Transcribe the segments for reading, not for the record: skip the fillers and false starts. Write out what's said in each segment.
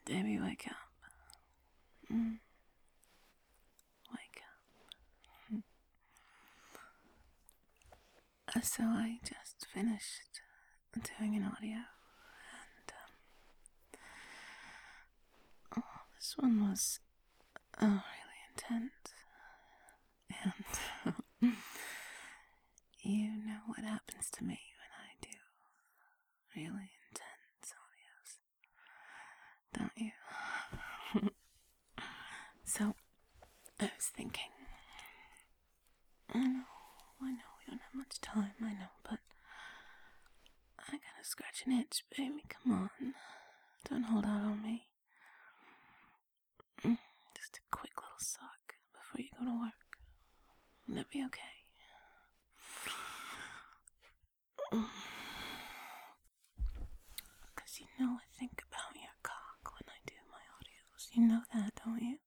Baby, wake up. Wake up. So I just finished doing an audio, and this one was really intense. And you know what happens to me when I do really intense audios, don't you? So I was thinking, I know we don't have much time, I know, but I gotta scratch an itch, baby, come on. Don't hold out on me. Just a quick little suck before you go to work. Will that be okay? Because you know I think about your cock when I do my audios. You know that, don't you?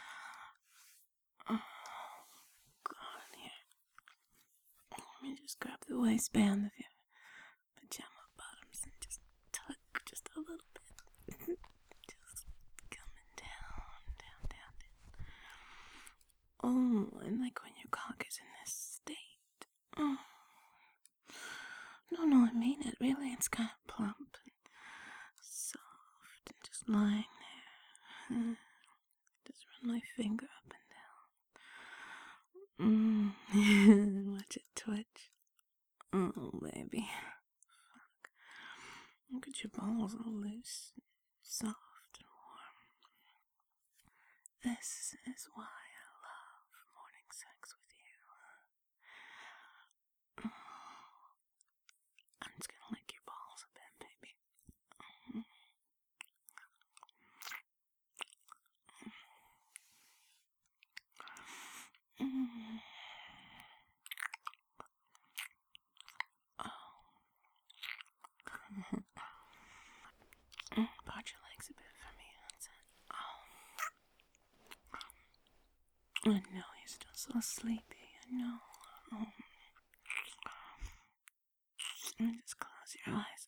Oh, God, here. Let me just grab the waistband of your pajama bottoms and just tug just a little bit. Just coming down, down, down, down. Oh, and like when your cock is in this state. Oh. No, I mean it, really. It's kind of plump and soft and just lying there. Just run my finger up and down. Watch it twitch. Oh, baby. Fuck. Look at your balls all loose, soft and warm. This is why I love morning sex with you. I'm just gonna lick your balls a bit, baby. Part your legs a bit for me, that's it. Oh. I know you're still so sleepy, I know. Just close your eyes.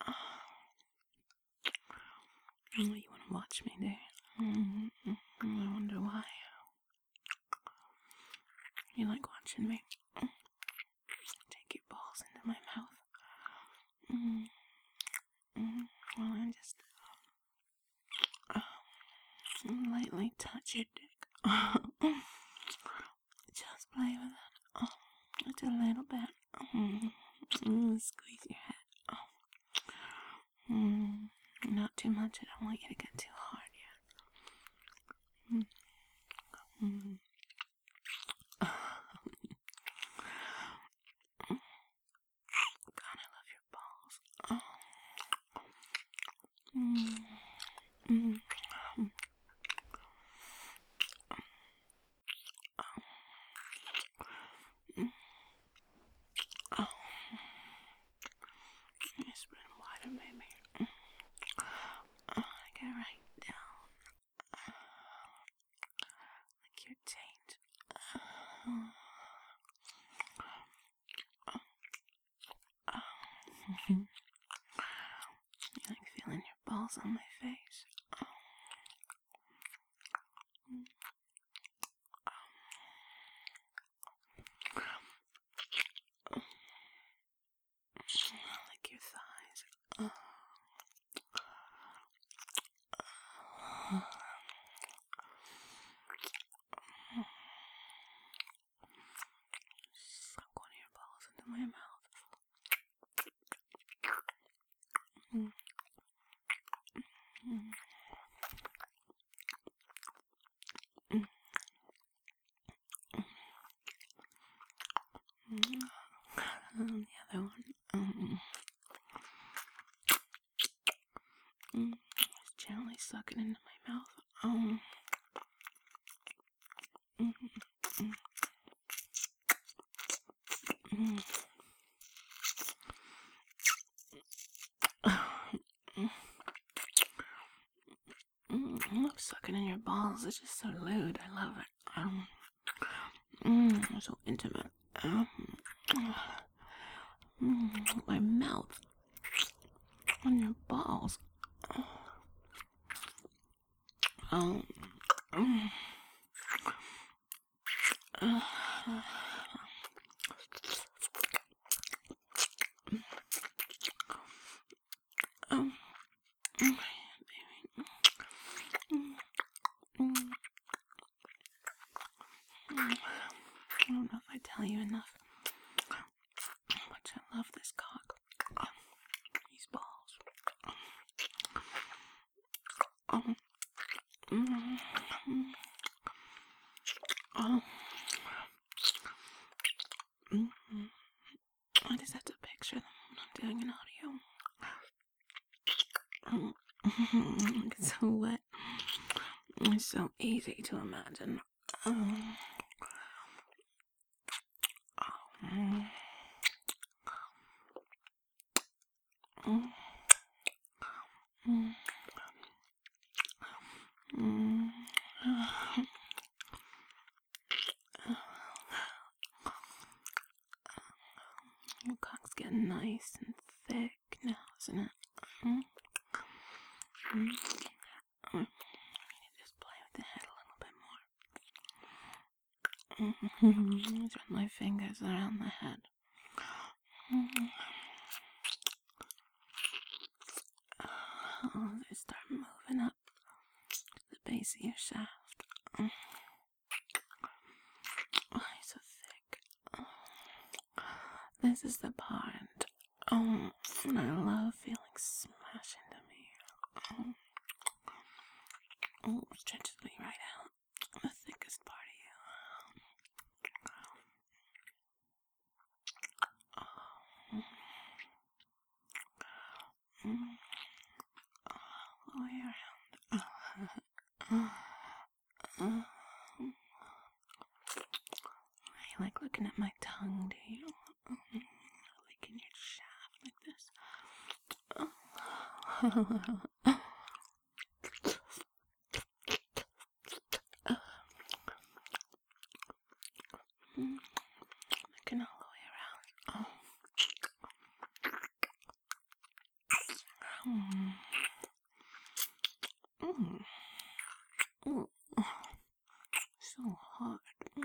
You want to watch me, do you? I wonder why. You like watching me? Take your balls into my mouth. Well, I just lightly touch your dick. Just play with it. Just a little bit. Squeeze your head. Not too much. I don't want you to get too hard yet. God, I love your balls. You spread wider, baby. Get right down. Like your taint. You like feeling your balls on my face. Like your thighs. Suck one of your balls into my mouth. The other one. Just gently suck it into my mouth. I love sucking in your balls. It's just so lewd. I love it. So intimate. My mouth on your balls. Um, um, uh, um, baby. I don't know if I tell you enough how much I love this cock. These balls. I just have to picture them when I'm doing an audio. It's so wet. It's so easy to imagine. Your cock's getting nice and thick now, isn't it? Just play with the head a little bit more. Run my fingers around the head. They start moving up the base of your shaft. Oh, you're so thick. This is the part. And I love feeling smash into me. It stretches me right out. The thickest part of you. All the way around. You like looking at my tongue, do you? Licking your shaft like this. Looking all the way around. So hard.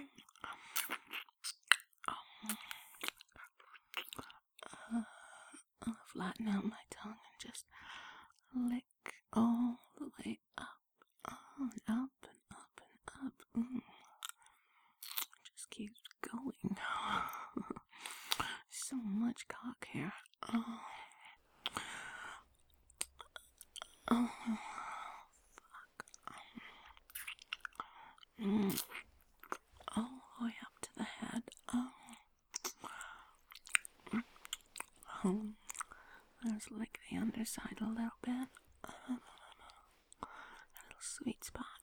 I'll flatten out my tongue and just lick all the way up, and up and up and up. Just keeps going. So much cock here. Oh, fuck. All the way up to the head. Let's lick the underside a little bit. A little sweet spot.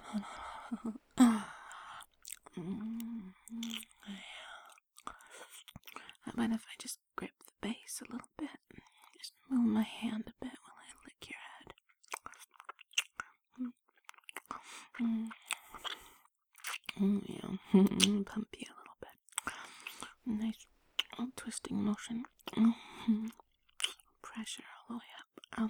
How about if I just grip the base a little bit? Just move my hand a bit while I lick your head. Yeah. Pump you a little bit. Nice twisting motion. Pressure all the way up.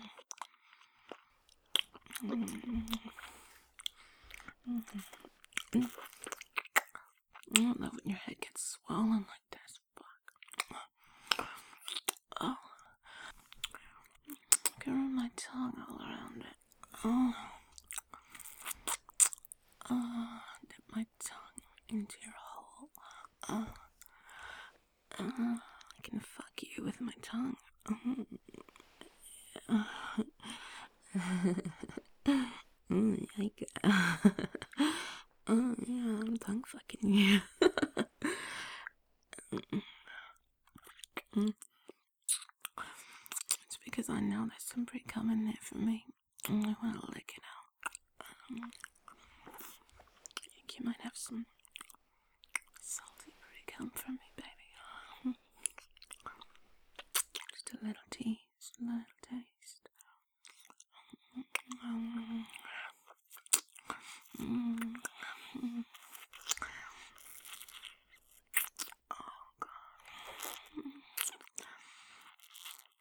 I don't know when your head gets swollen like this. Fuck. Oh. I can run my tongue all around it. Dip my tongue into your hole. I can fuck you with my tongue. Like, yeah, I'm tongue fucking you. It's because I know there's some brie coming there for me. And I want to lick it out. I think you might have some salty brie come from me, baby. Just a little taste, a little taste. Oh, God.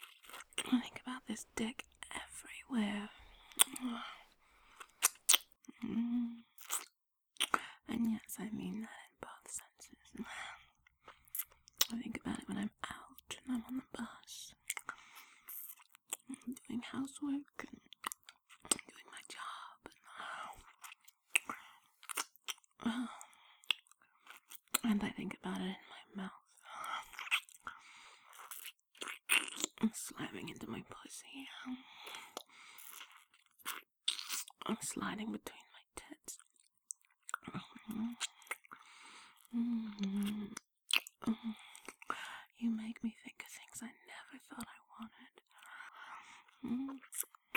I think about this dick everywhere. And yes, I mean that in both senses. I think about it when I'm out and I'm on the bus, doing housework and doing my job. And I think about it in my mouth. Slamming into my pussy. I'm sliding between my tits. You make me think of things I never thought I wanted.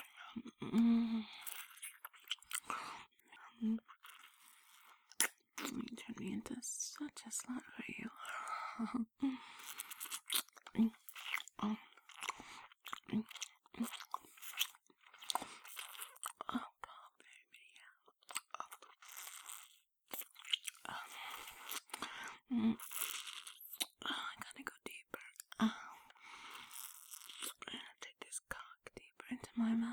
You turn me into such a slut for you. Oh, God, baby. I gotta go deeper. Take this cock deeper into my mouth.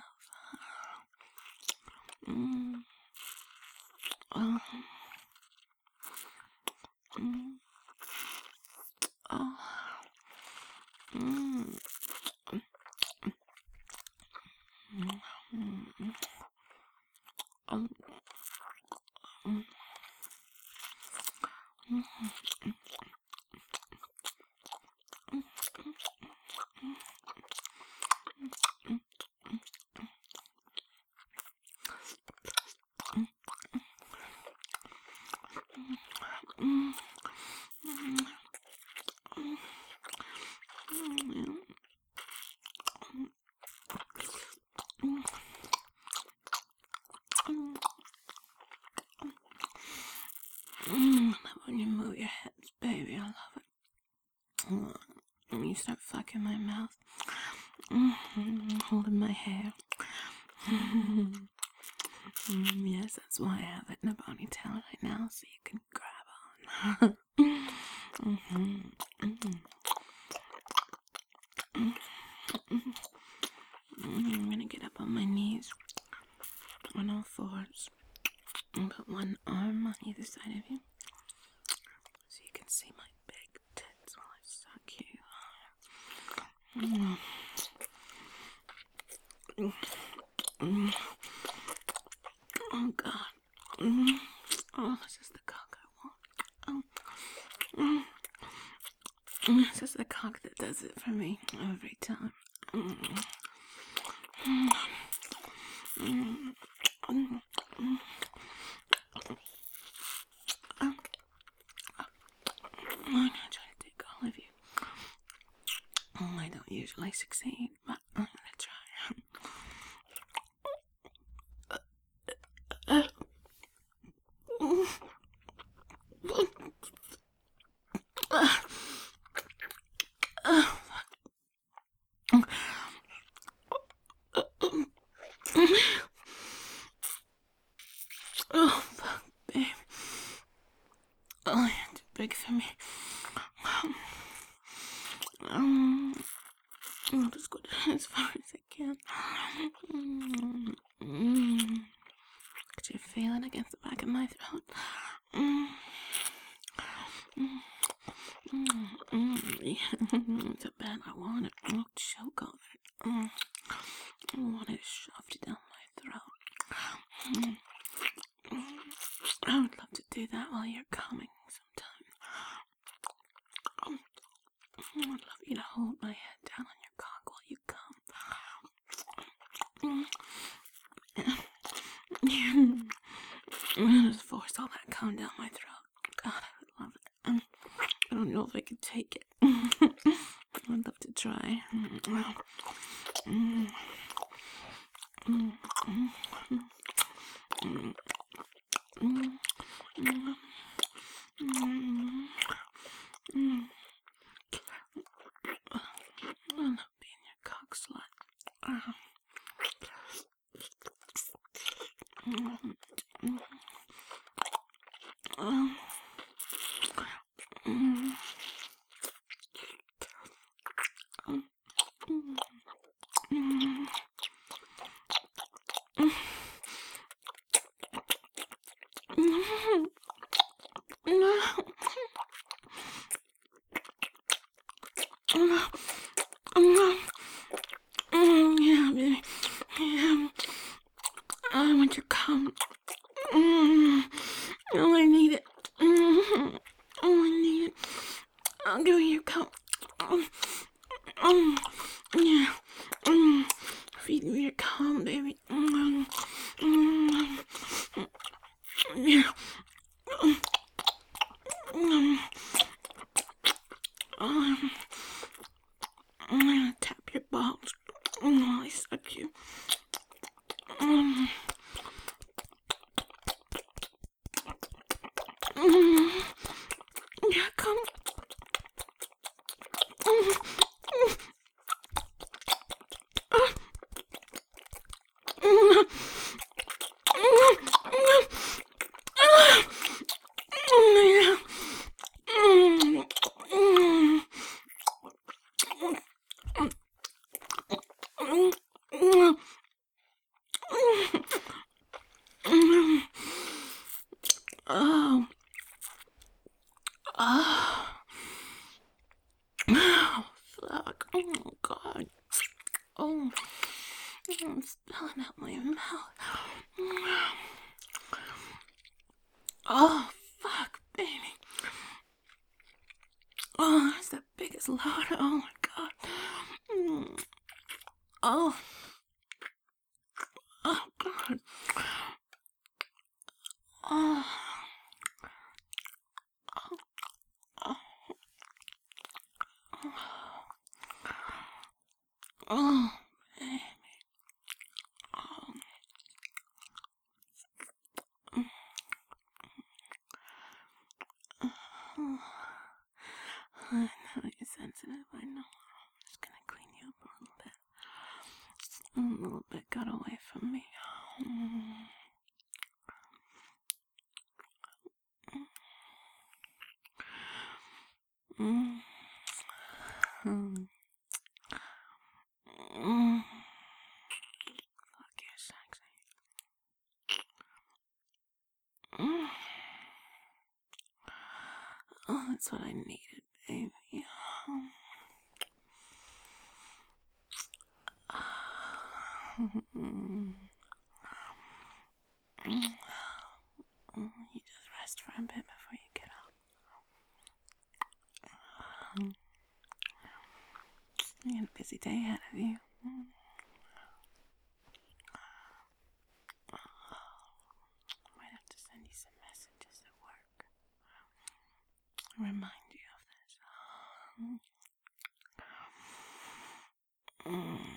I love when you move your hips, baby. I love it. When you start fucking my mouth, holding my hair. Yes, that's why I have it in a ponytail right now, so you can grab on. I'm gonna get up on my knees on all fours and put one arm on either side of you so you can see my big tits while I suck you. Oh, God. Oh, this is the cock I want. This is the cock that does it for me every time. I'm gonna try to take all of you. I don't usually succeed, but I'm gonna try. Oh, fuck, babe. Oh, you're too big for me. I'll just go down as far as I can. Could you feel it against the back of my throat? It's a bad I want it. I'll choke on it. I want it shoved down my throat. I would love to do that while you're coming sometime. I would love you to hold my head down on your cock while you come. Just force all that cum down my throat. God, I would love it. I don't know if I could take it. I'd love to try. I love being your cock slut. feed me your cum, baby. Yeah. I'm gonna tap your balls while I suck you. Yeah, come. Oh. Oh. Oh, fuck. Oh, God. Oh. I'm spilling out my mouth. Oh, fuck, baby. Oh, that's the biggest load. Oh, my God. Oh. Oh, God. Oh. Oh. Oh. Oh, baby. Oh. Oh. I know you're sensitive. I know. I'm just gonna clean you up a little bit. A little bit got away from me. Mm. Mm. Mm. Fuck, you're sexy. Mm. Oh, that's what I needed, baby. You just rest for a bit before you get up. You got a busy day ahead of you. I might have to send you some messages at work. Remind you of this.